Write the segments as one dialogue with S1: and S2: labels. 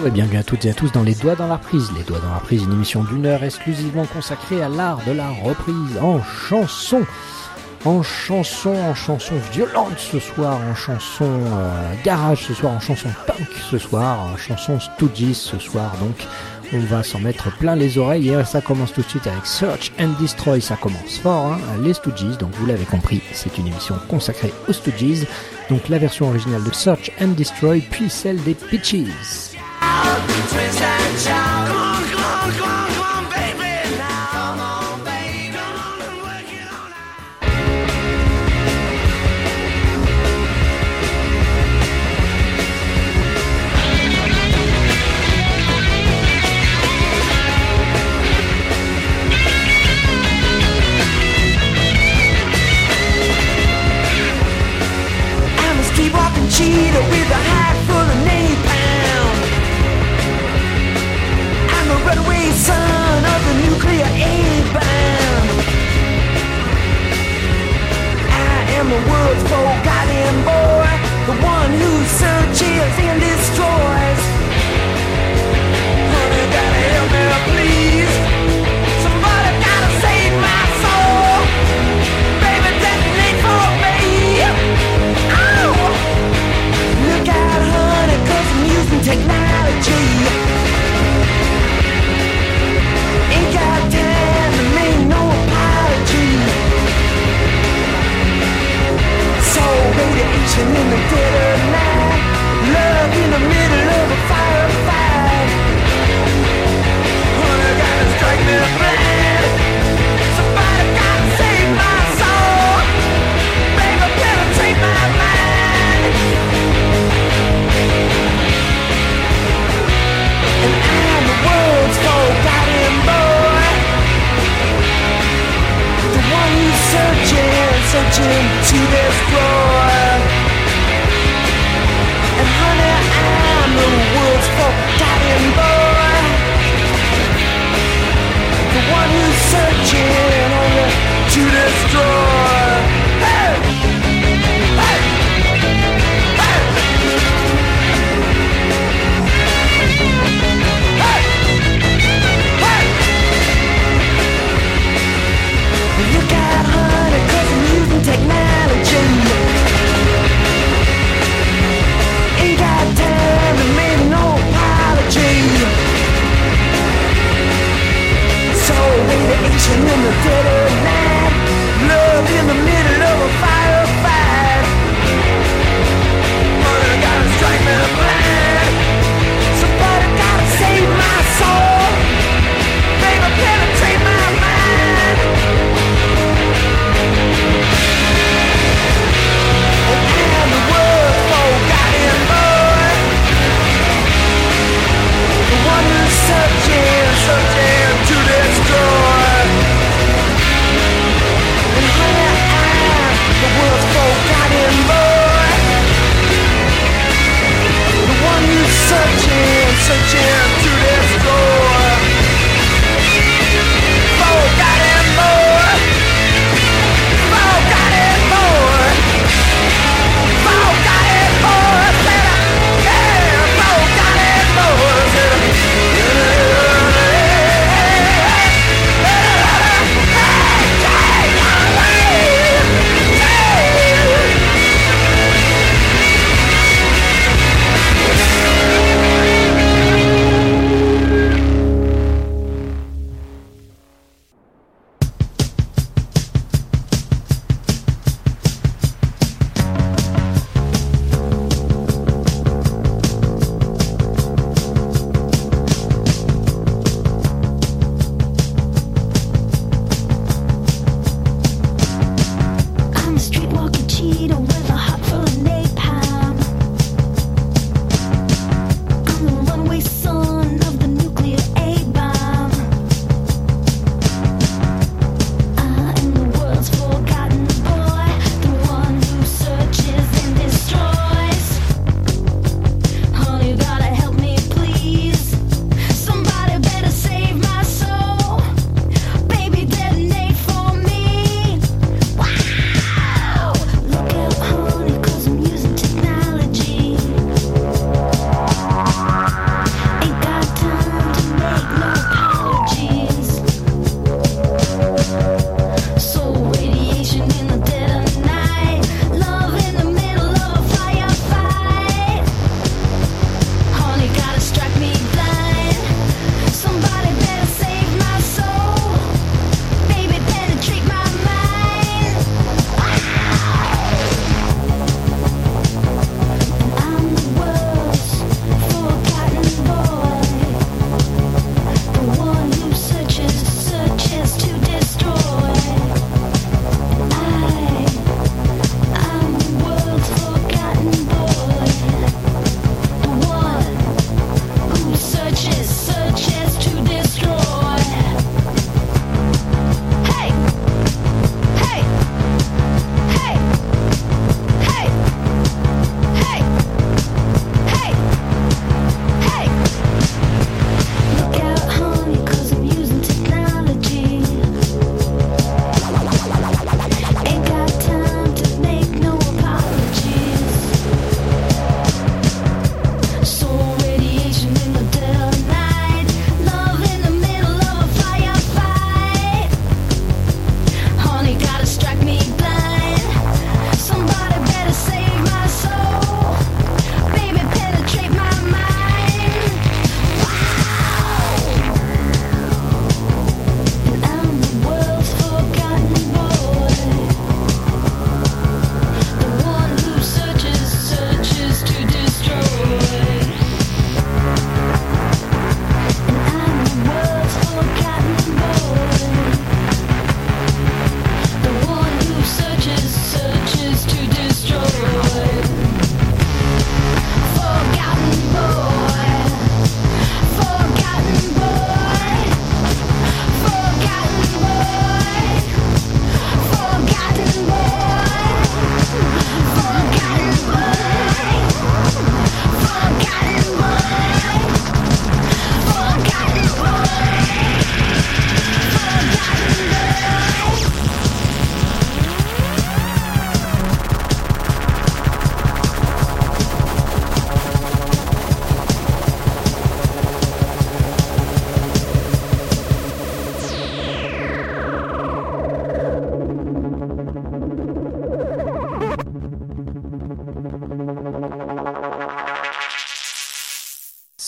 S1: bonjour et bienvenue à toutes et à tous dans Les Doigts dans la Reprise. Les Doigts dans la Reprise, une émission d'une heure exclusivement consacrée à l'art de la reprise en chanson. En chanson violente ce soir, en chanson garage ce soir, en chanson punk ce soir, en chanson Stooges ce soir. Donc on va s'en mettre plein les oreilles et ça commence tout de suite avec Search and Destroy. Ça commence fort, hein, les Stooges. Donc vous l'avez compris, c'est une émission consacrée aux Stooges. Donc la version originale de Search and Destroy, puis celle des Peaches.
S2: Cheetah with a hat full of napalm. I'm the runaway son of the nuclear A-bomb. I am the world's forgotten boy, the one who searches and destroys. Honey, gotta help me, please. Somebody gotta save my soul. Baby, that ain't for me. Look out, honey, 'cause I'm using technology. Ain't got time to make no apology. So radiation in the dead of night, love in the middle of a firefight. Honey, gotta strike me blind. Somebody gotta save my soul. Baby, penetrate my mind. And I'm the world's forgotten boy, the one who's searching to destroy. And honey, I'm the world's forgotten boy, the one who's searching only to destroy. Hey! Hey! Look out, honey, 'cause I'm using technology. Ain't got time to make no apology. So radiation in the dead of night, love in the middle of a firefight. Honey, gotta strike me blind. Somebody gotta save my soul. Baby, penetrate my mind. I'm the world's forgotten boy, the one who's searching to destroy.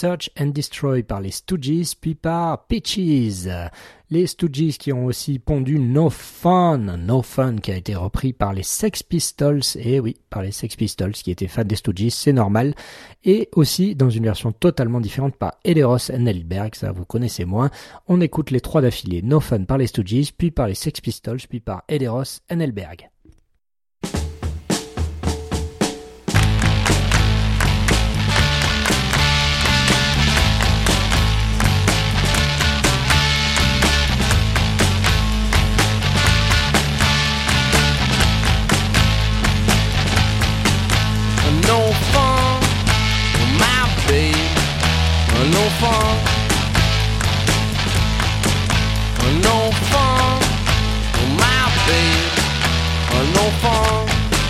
S1: Search and Destroy par les Stooges, puis par Peaches. Les Stooges qui ont aussi pondu No Fun qui a été repris par les Sex Pistols, et oui, par les Sex Pistols qui étaient fans des Stooges, c'est normal, et aussi dans une version totalement différente par Ed Ross et Hellberg, ça vous connaissez moins. On écoute les trois d'affilée, No Fun par les Stooges, puis par les Sex Pistols, puis par Ed Ross et Hellberg.
S2: No fun, no fun, my babe. No fun,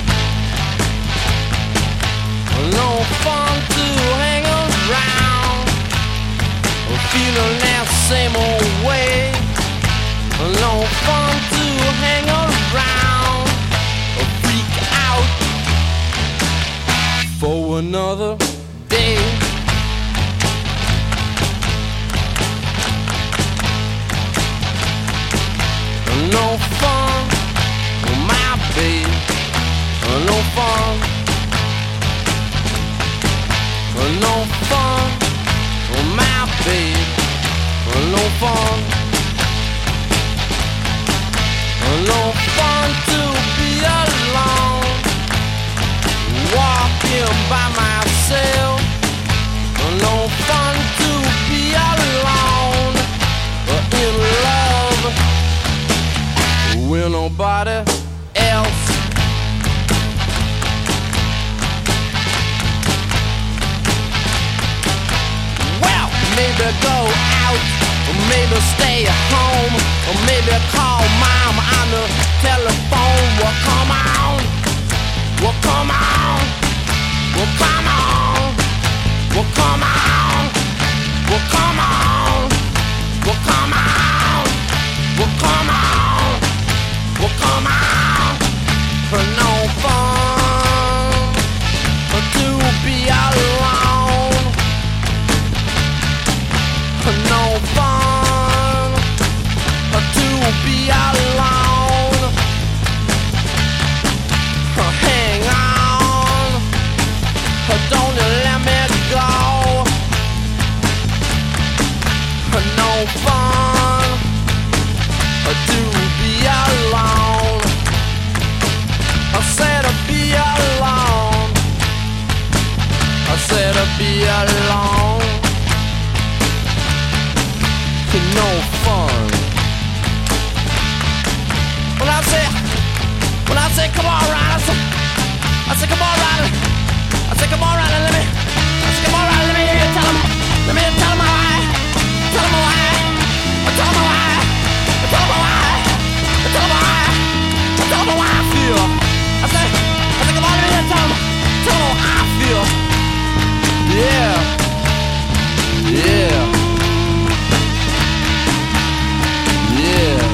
S2: no fun to hang around, feeling that same old way. No fun to hang around, freak out for another day. No fun, my babe. No fun, no fun, my babe. No fun, no fun to be alone, walking by myself. No fun to be alone, in love with nobody else. Well, maybe go out, or maybe stay at home, or maybe call mom on the telephone. Well, come on, well, come on, well, come on, well, come on, well, come on, well, come on, well, come on. Well, come on, no fun to be alone. No fun to be alone. Hang on, don't you let me go. No fun to be alone. I said to be alone. I said to be alone. No fun. When I say come on, Ryder, I say come on, Ryder. I say come on, Ryder, let me hear you tell him. Let me tell him why. Tell him why. Tell him why. Tell him why. Tell him why. Tell him why I feel. I say come on, let me hear you tell him how I feel. Yeah. Yeah. Yeah.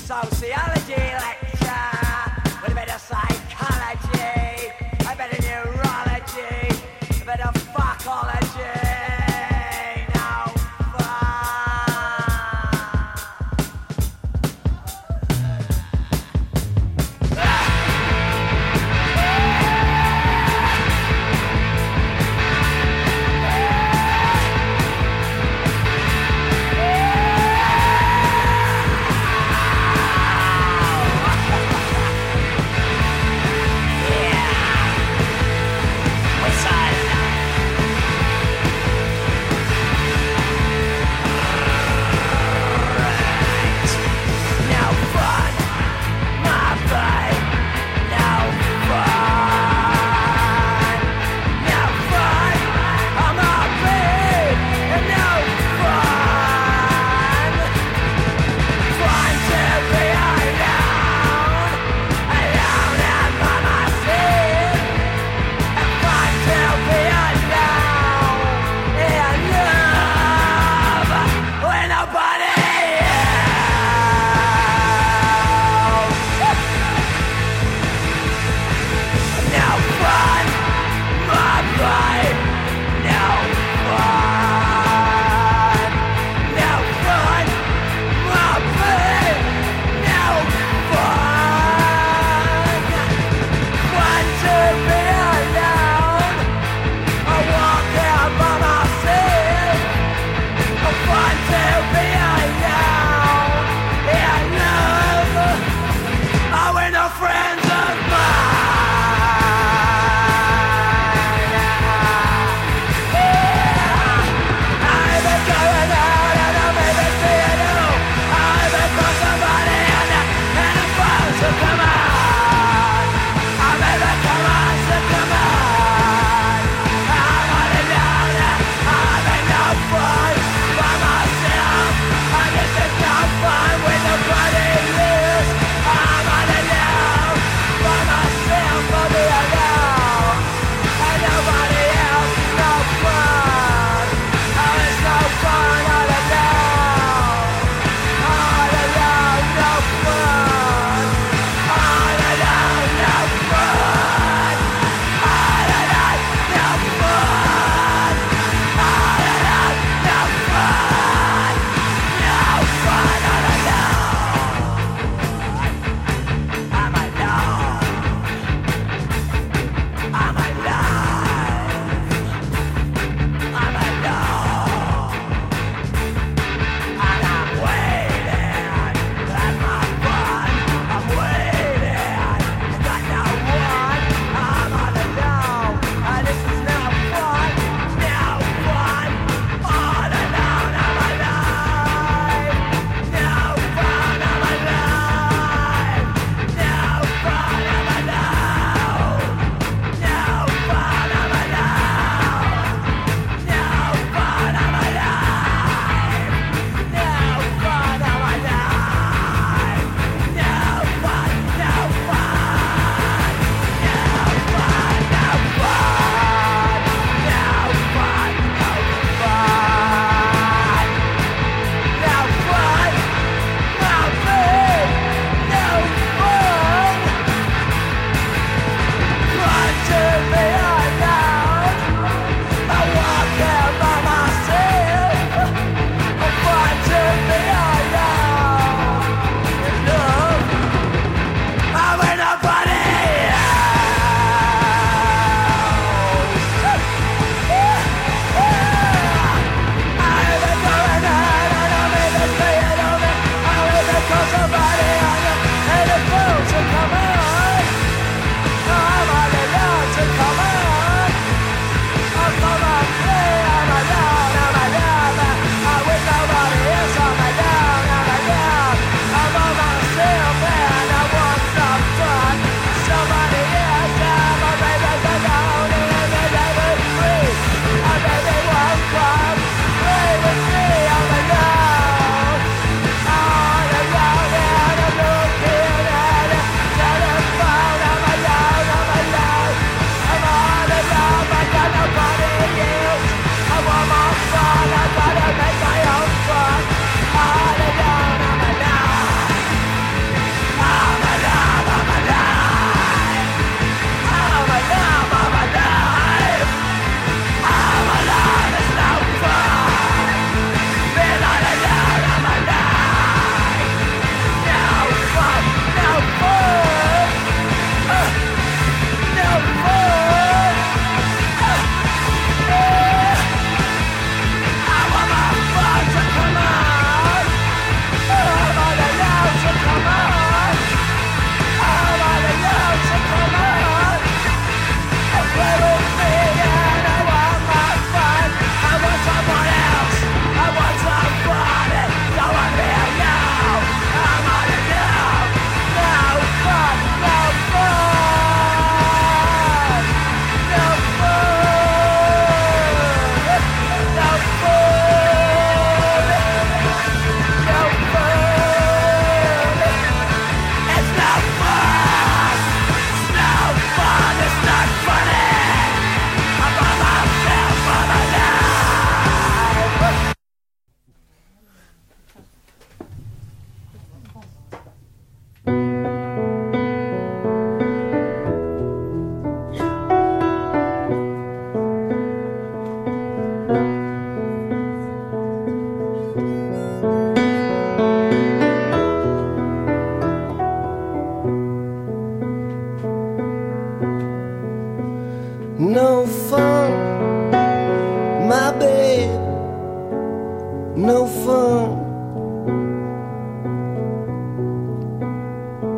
S3: sociology lecture with a bit of psychology, a bit of neurology, a bit of fuckology. No fun.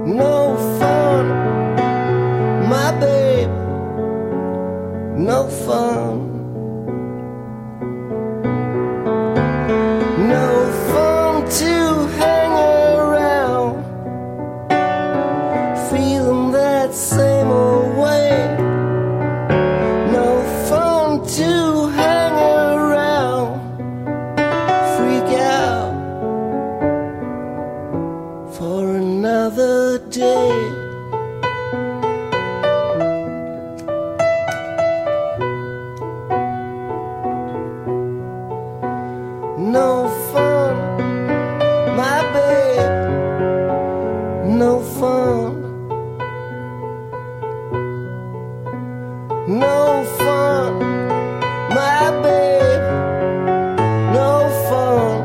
S4: no fun, my babe, no fun. No fun to hang around, feeling that same old way. No fun to hang around, freak out for another day. No fun, my babe, no fun. No fun, my babe, no fun.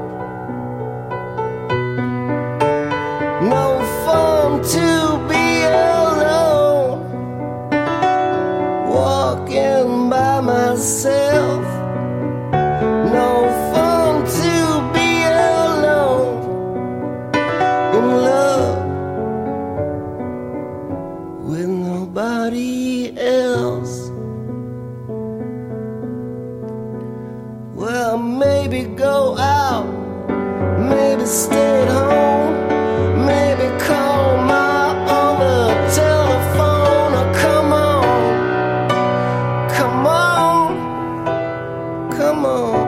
S4: No fun to be alone, walking by myself. No fun to be alone in love with nobody else. Well, maybe go out, maybe stay at home, maybe call my on the telephone. Or come on, come on, come on.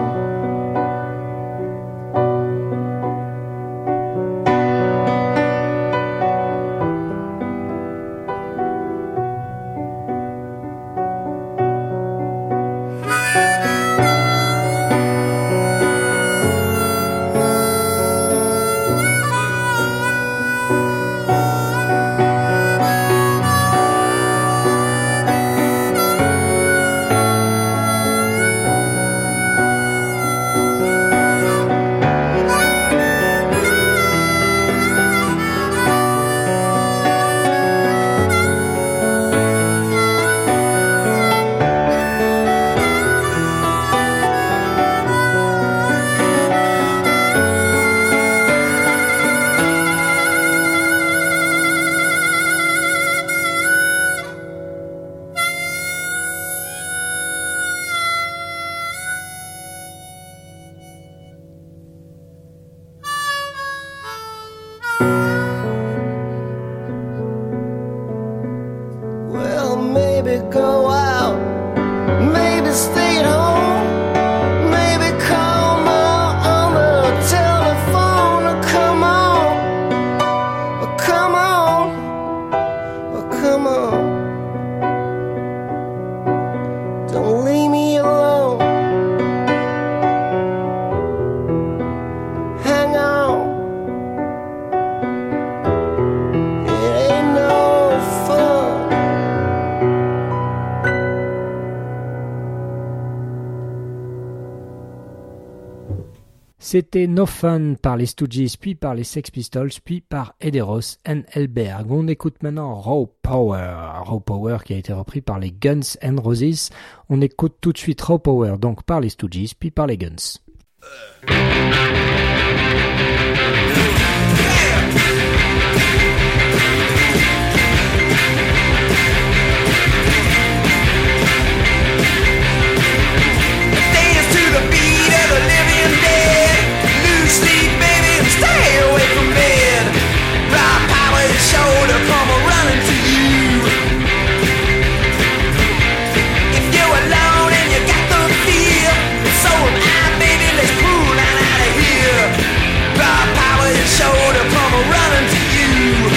S4: Well, maybe go out, maybe stay at home, maybe call my on the telephone. Or come on, or come on, or come on. Don't leave me alone. Hang on. It ain't no fun.
S1: C'était No Fun par les Stooges, puis par les Sex Pistols, puis par Eddie Ross and Elberg. On écoute maintenant Raw Power qui a été repris par les Guns N' Roses. On écoute tout de suite Raw Power, donc par les Stooges, puis par les Guns.
S2: Dance to the beat of the living dead. Lose sleep, baby, and stay away from bed. Raw power is sure to come running to you. If you're alone and you got the feel, so am I, baby, let's pull on out of here. Raw power is sure to come running to you.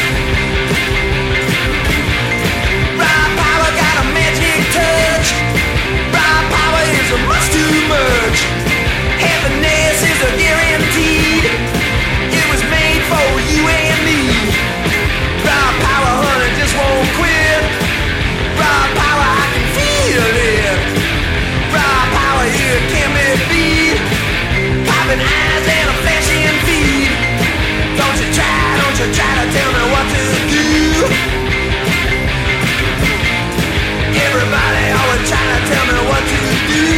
S2: Raw power got a magic touch. Raw power is a much too much. Happiness is a guaranteed. It was made for you and me. Raw power, honey, just won't quit. Raw power, I can feel it. Raw power here can be beat. Popping eyes and a flashing feet. Don't you try to tell me what to do. Everybody always trying to tell me what to do.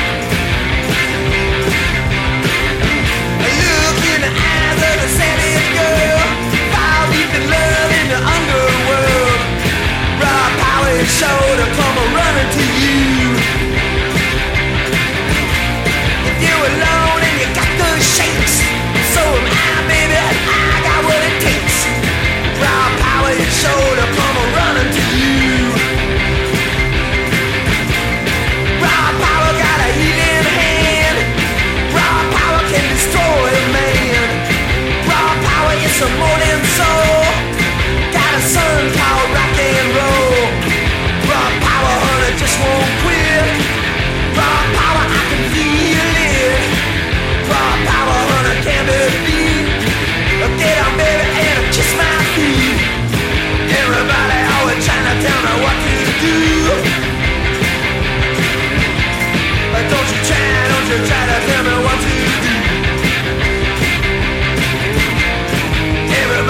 S2: Look in the eyes of the savage
S3: some morning soul. Got a son called rock and roll. Raw power, honey, just won't quit. Raw power, I can feel it. Raw power, honey, can't be beat. Get on, baby, and kiss my feet. Everybody always trying to tell me what to do. Don't you try to tell me what to do. Everybody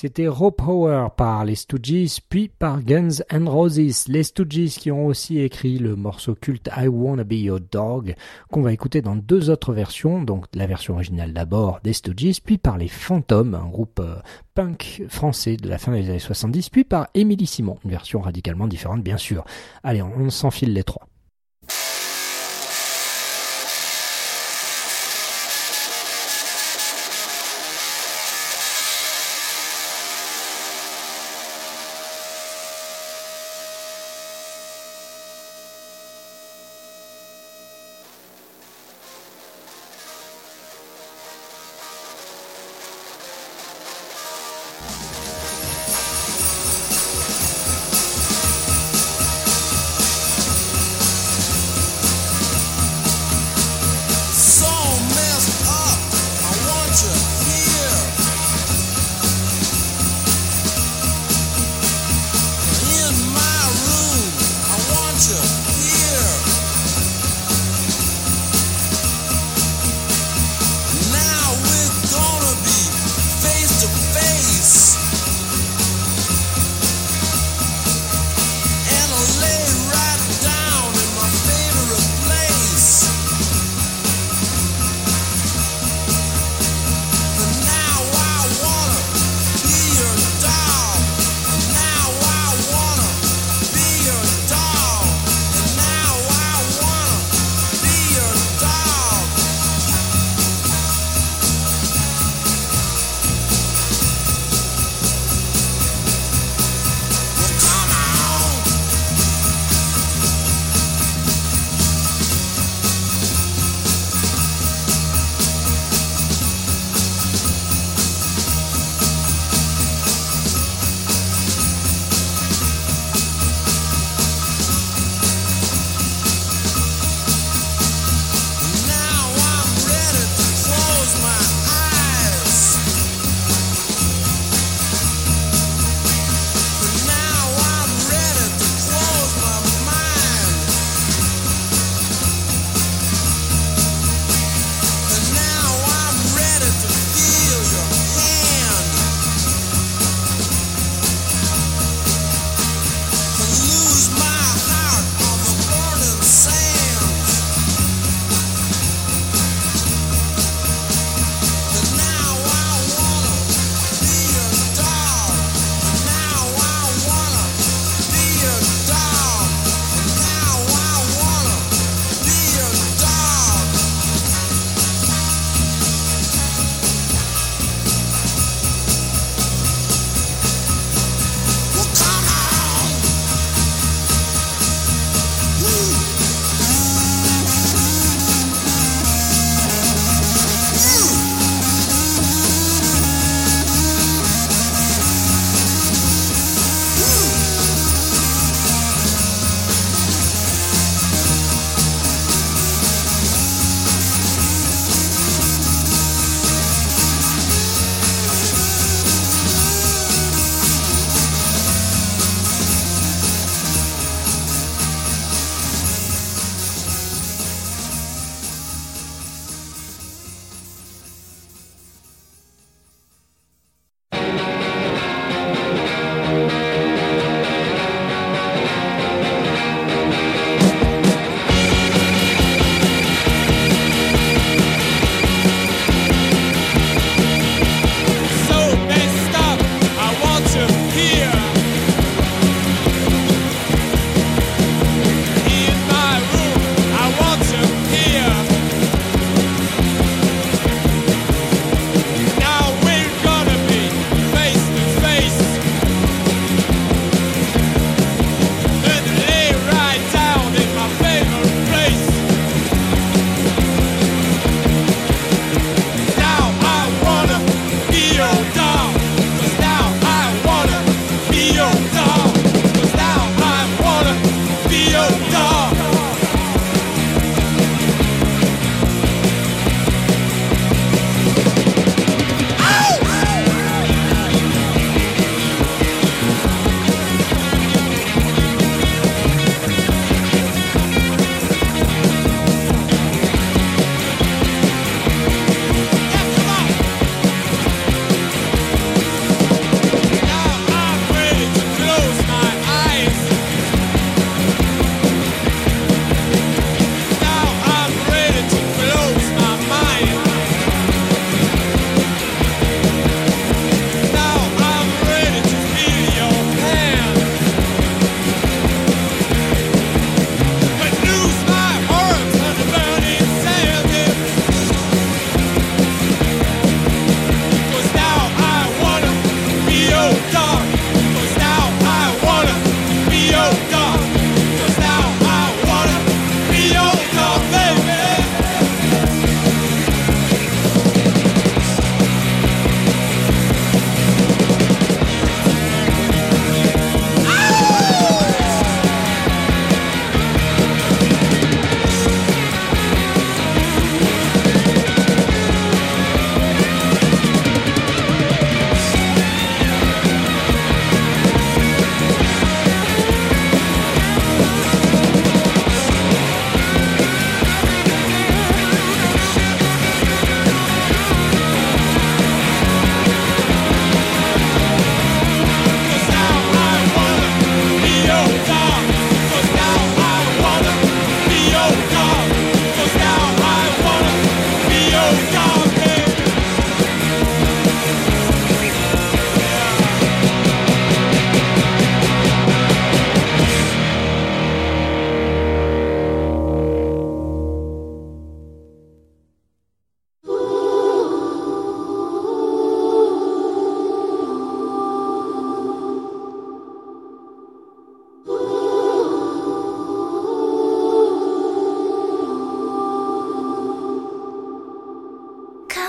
S1: C'était Raw Power par les Stooges, puis par Guns N' Roses. Les Stooges qui ont aussi écrit le morceau culte I Wanna Be Your Dog, qu'on va écouter dans 2 autres versions, donc la version originale d'abord des Stooges, puis par les Phantoms, un groupe punk français de la fin des années 70, puis par Émilie Simon, une version radicalement différente bien sûr. Allez, on s'enfile les 3.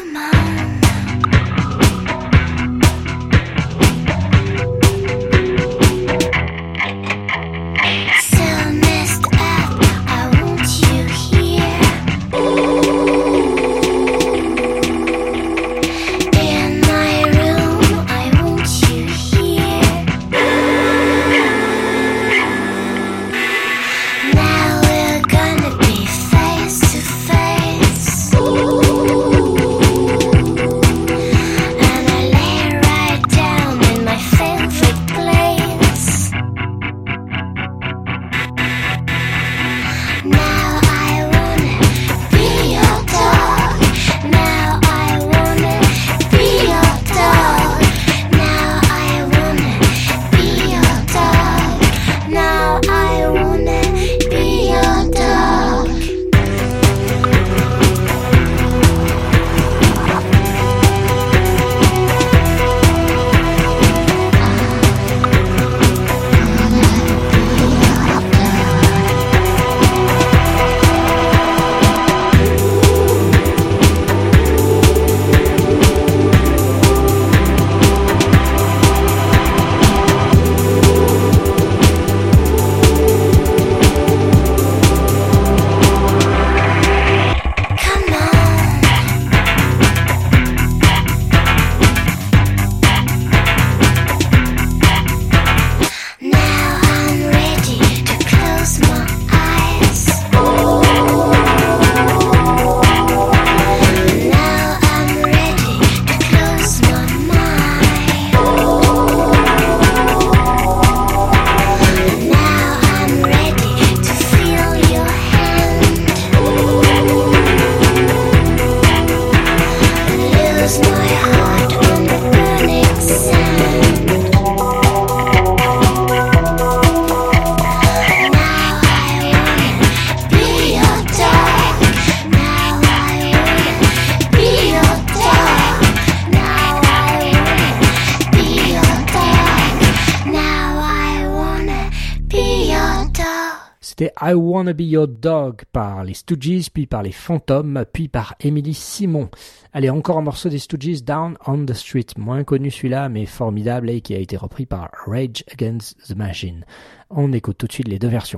S1: C'était I Wanna Be Your Dog par les Stooges, puis par les Phantoms, puis par Émilie Simon. Allez, encore un morceau des Stooges, Down on the Street, moins connu celui-là, mais formidable et qui a été repris par Rage Against the Machine. On écoute tout de suite les deux versions.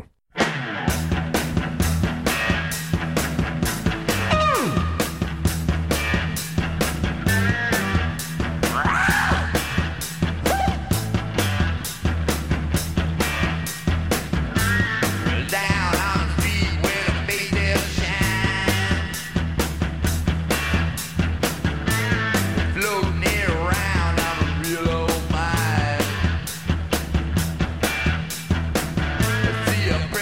S2: See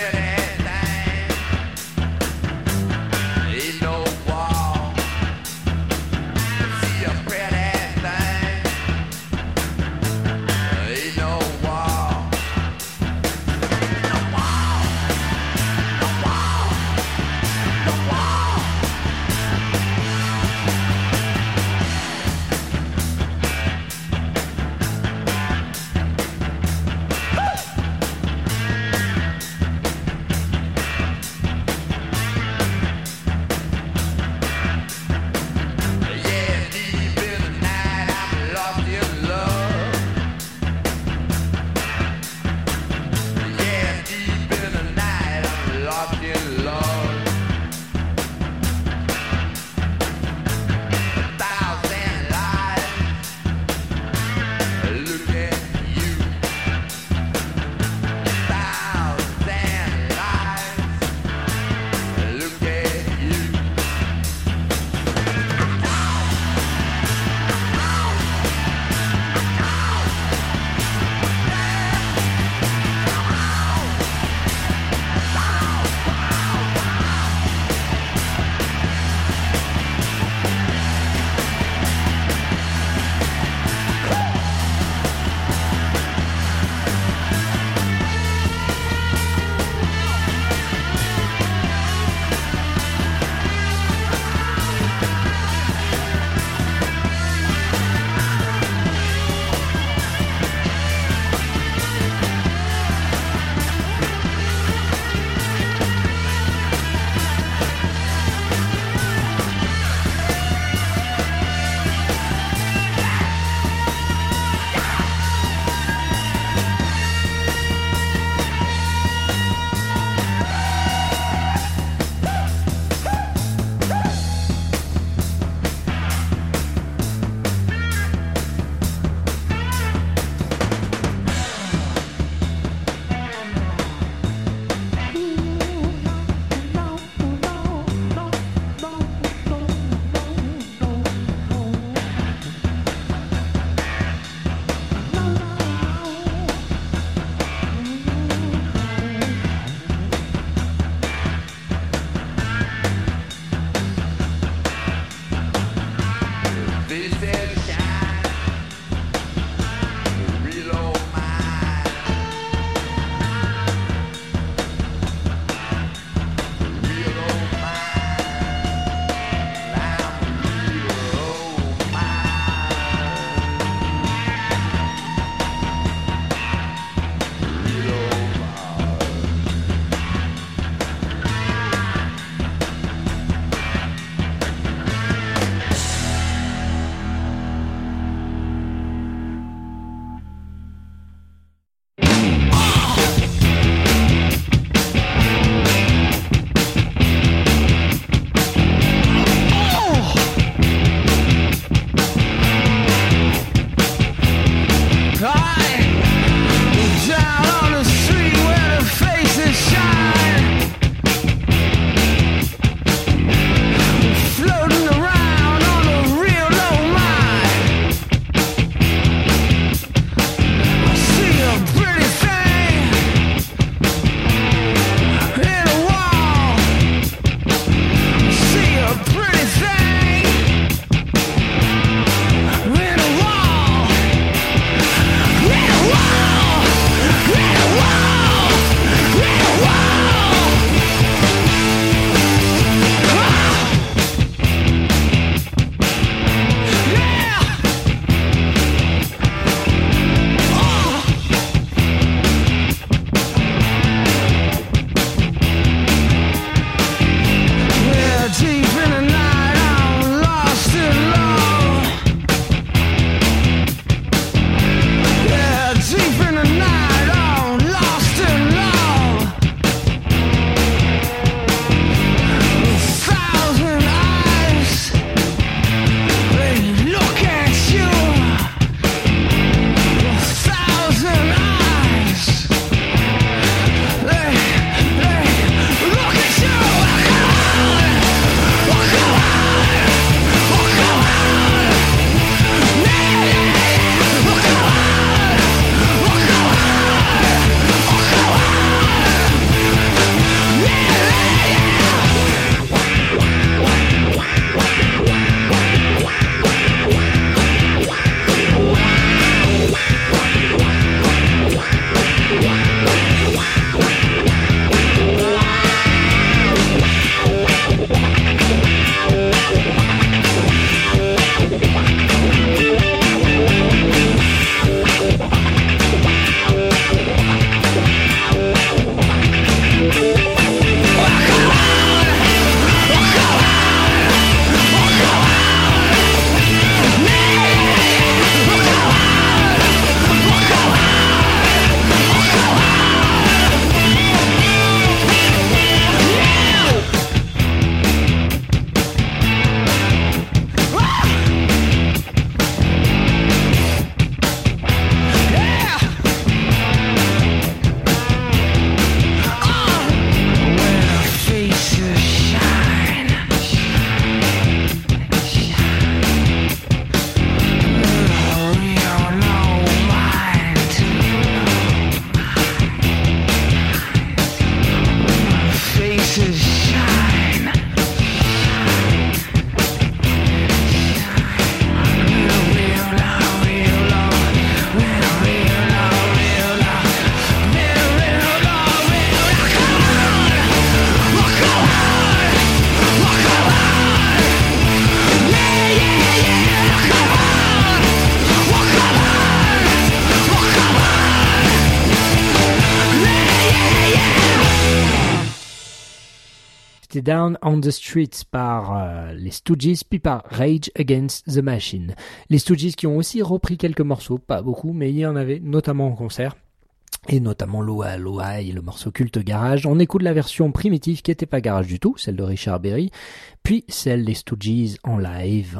S1: Down on the Streets par les Stooges, puis par Rage Against the Machine. Les Stooges qui ont aussi repris quelques morceaux, pas beaucoup, mais il y en avait notamment en concert. Et notamment Loa Loa et le morceau culte Garage. On écoute la version primitive qui était pas Garage du tout, celle de Richard Berry, puis celle des Stooges en live.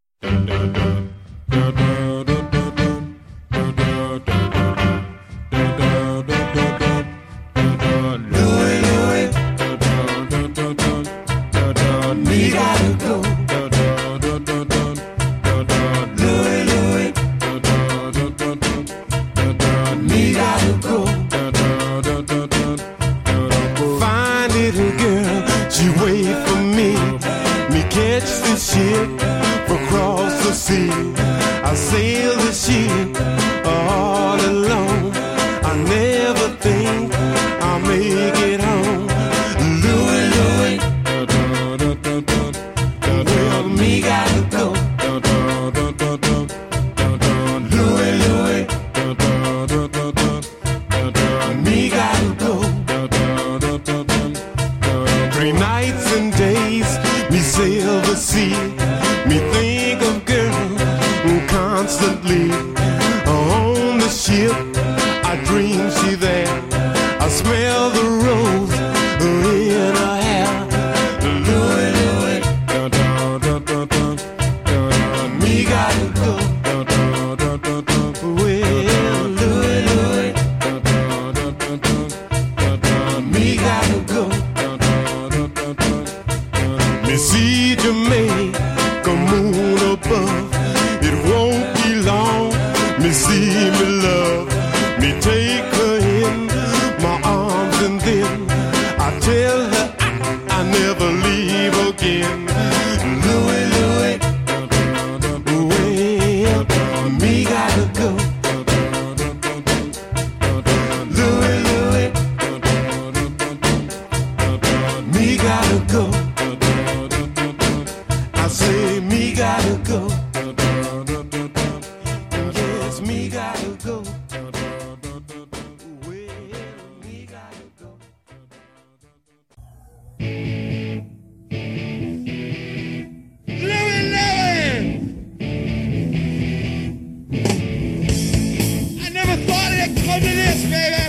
S5: I sail the ship all alone. I never think I'll make it home. Louie, Louie, well, me gotta go. Louie, Louie, me gotta go. 3 nights and days, me sail the sea. Me think of girl constantly on the ship. I dream she there. I smell the rose in her hair. Louie, Louie, me gotta go. Well, Louie, Louie, me gotta go. Me see Jamaica moon above. It won't be long, me see me love. Me take her in my arms and then I tell her I never leave again. Louie, Louie, well, me gotta go. Louie, Louie, me gotta go. I say me gotta go. Yes, me gotta go. Well, me gotta go.
S6: Louie, Louie! I never thought it'd come to this, baby!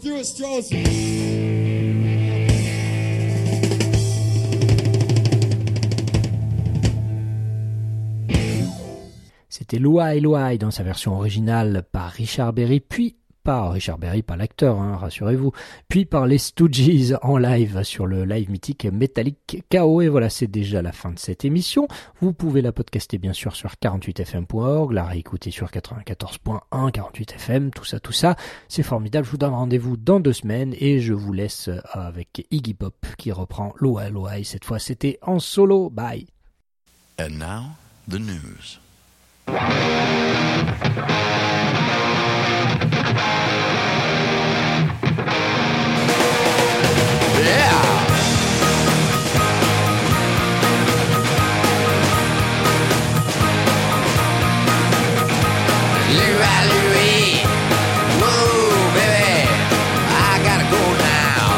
S6: Louis Strauss.
S1: C'était Louai Louai dans sa version originale par Richard Berry, puis par Richard Berry, pas l'acteur, hein, rassurez-vous, puis par les Stooges en live sur le live mythique Metallic KO. Et voilà, c'est déjà la fin de cette émission. Vous pouvez la podcaster bien sûr sur 48fm.org, la réécouter sur 94.1, 48fm, tout ça. C'est formidable. Je vous donne rendez-vous dans 2 semaines et je vous laisse avec Iggy Pop qui reprend Louai Louai. Cette fois, c'était en solo. Bye.
S7: And now, the news.
S2: Yeah. Louie, whoa, baby, I gotta go now.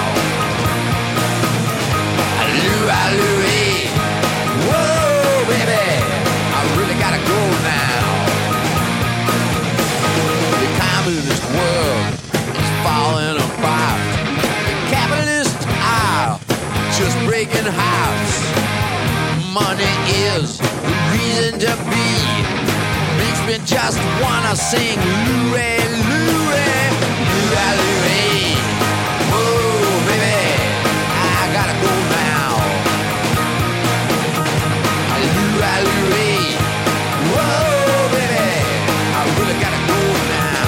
S2: Louie, whoa, baby, I really gotta go now. The communist world is falling apart. The capitalist aisle just breaking hearts. Money is the reason to be. Makes me just wanna sing Louie, Louie, Louie, Louie. Oh, baby, I gotta go now. Louie, Louie. Whoa, baby, I really gotta go now.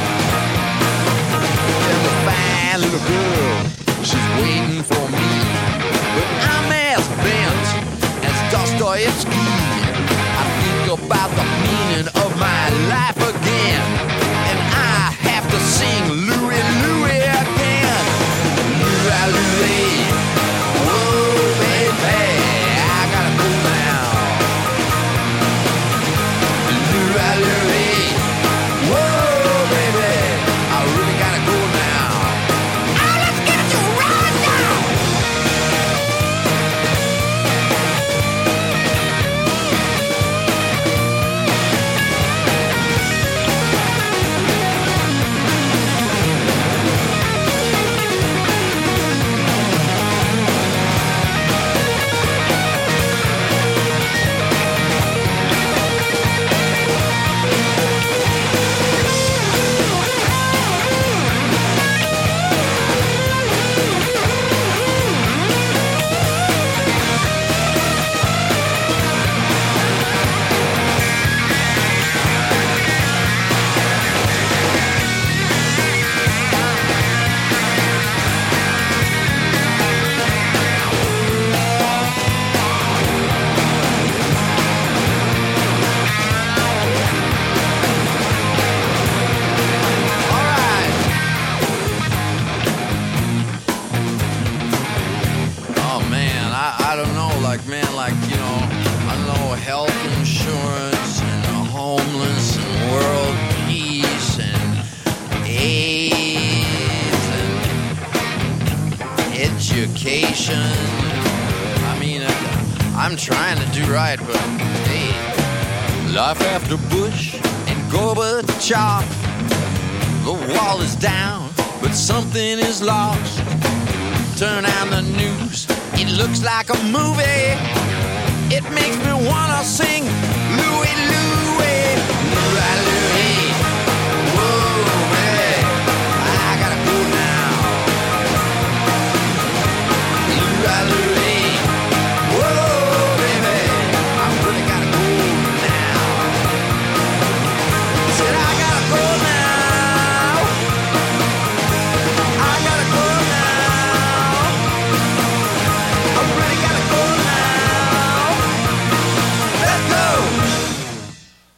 S2: There's a fine little girl, she's waiting for me. But I'm as bent as Dostoevsky. I think about the meaning of my life again, and I have to sing Louie, Louie again. Louie, Louie, whoa, baby, I gotta go now. Louie, Louie, whoa, baby, I really gotta go now. Oh, let's get you right now. Health insurance and homeless and world peace and AIDS and education. I mean, I'm trying to do right, but hey, life after Bush and Gorbachev. The wall is down, but something is lost. Turn on the news, it looks like a movie. It makes me wanna sing Louie, Louie.